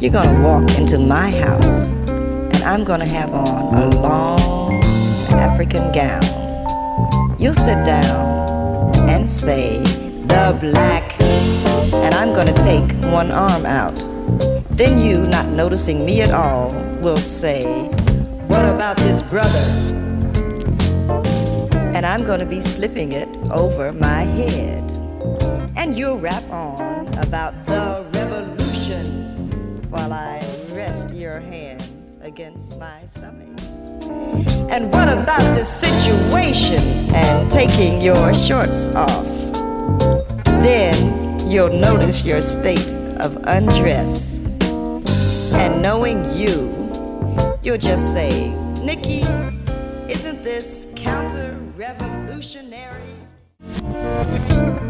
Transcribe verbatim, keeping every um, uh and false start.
You're gonna walk into my house, and I'm gonna have on a long African gown. You'll sit down and say, the black, and I'm gonna take one arm out. Then you, not noticing me at all, will say, what about this brother? And I'm gonna be slipping it over my head. And you'll rap on about the revolution while I rest your hand against my stomach. And what about this situation and taking your shorts off? Then you'll notice your state of undress. And knowing you, you'll just say, Nikki, isn't this counter-revolutionary?